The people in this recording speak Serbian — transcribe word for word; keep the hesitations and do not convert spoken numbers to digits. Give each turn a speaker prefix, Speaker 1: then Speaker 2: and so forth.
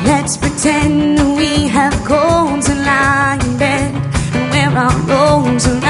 Speaker 1: Let's pretend we have cold to lie in bed and wear our roses